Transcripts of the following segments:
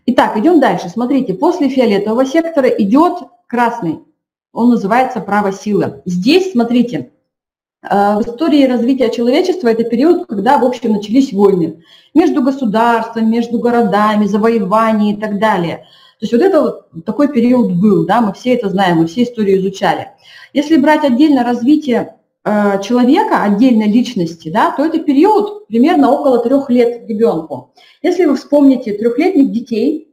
Итак, идем дальше. Смотрите, после фиолетового сектора идет красный. Он называется право силы. Здесь, смотрите, в истории развития человечества это период, когда, в общем, начались войны между государствами, между городами, завоевания и так далее. То есть вот это вот такой период был, да, мы все это знаем, мы все историю изучали. Если брать отдельно развитие человека, отдельной личности, да, то это период примерно около 3 лет ребенку. Если вы вспомните 3-летних детей,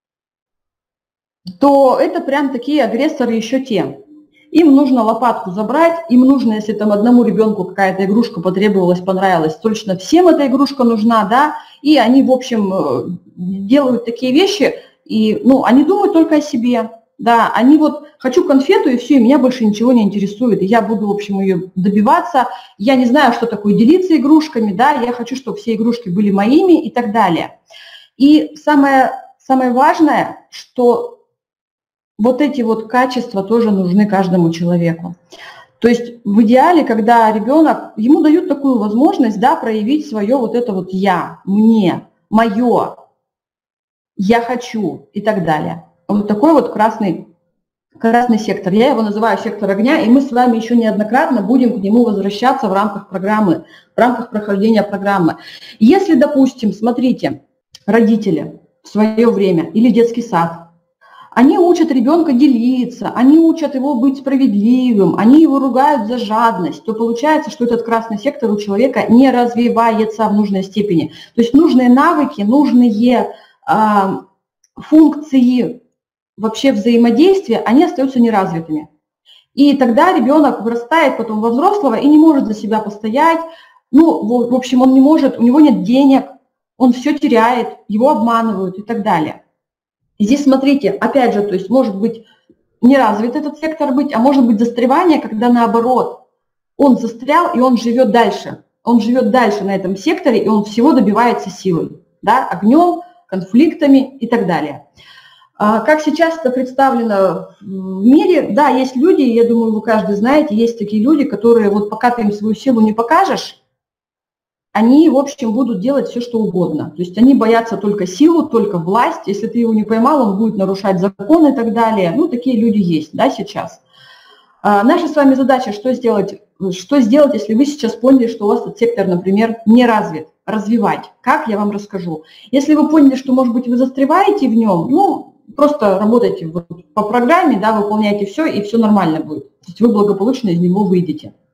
то это прям такие агрессоры еще те. Им нужно лопатку забрать, им нужно, если там одному ребенку какая-то игрушка потребовалась, понравилась, точно всем эта игрушка нужна, да, и они, в общем, делают такие вещи, и, ну, они думают только о себе, да, они вот, хочу конфету, и все, и меня больше ничего не интересует, и я буду, в общем, ее добиваться, я не знаю, что такое делиться игрушками, да, я хочу, чтобы все игрушки были моими и так далее. И самое важное, что вот эти вот качества тоже нужны каждому человеку. То есть в идеале, когда ребенок, ему дают такую возможность, да, проявить свое вот это вот «я», «мне», «моё», «я хочу» и так далее. Вот такой вот красный сектор. Я его называю сектор огня, и мы с вами еще неоднократно будем к нему возвращаться в рамках программы, в рамках прохождения программы. Если, допустим, смотрите, родители в свое время или детский сад, они учат ребенка делиться, они учат его быть справедливым, они его ругают за жадность, то получается, что этот красный сектор у человека не развивается в нужной степени. То есть нужные навыки, нужные функции вообще взаимодействия, они остаются неразвитыми. И тогда ребенок вырастает потом во взрослого и не может за себя постоять, ну, в общем, он не может, у него нет денег, он все теряет, его обманывают и так далее. И здесь смотрите, опять же, то есть может быть не развит этот сектор быть, а может быть застревание, когда наоборот, он застрял и он живет дальше. Он живет дальше на этом секторе, и он всего добивается силой, да, огнем, конфликтами и так далее. Как сейчас это представлено в мире, да, есть люди, я думаю, вы каждый знаете, есть такие люди, которые вот пока ты им свою силу не покажешь, они, в общем, будут делать все, что угодно. То есть они боятся только силу, только власть. Если ты его не поймал, он будет нарушать законы и так далее. Ну, такие люди есть, да, сейчас. Наша с вами задача, что сделать, если вы сейчас поняли, что у вас этот сектор, например, не развит, развивать. Как, я вам расскажу. Если вы поняли, что, может быть, вы застреваете в нем, ну, просто работайте по программе, да, выполняйте все, и все нормально будет. То есть вы благополучно из него выйдете.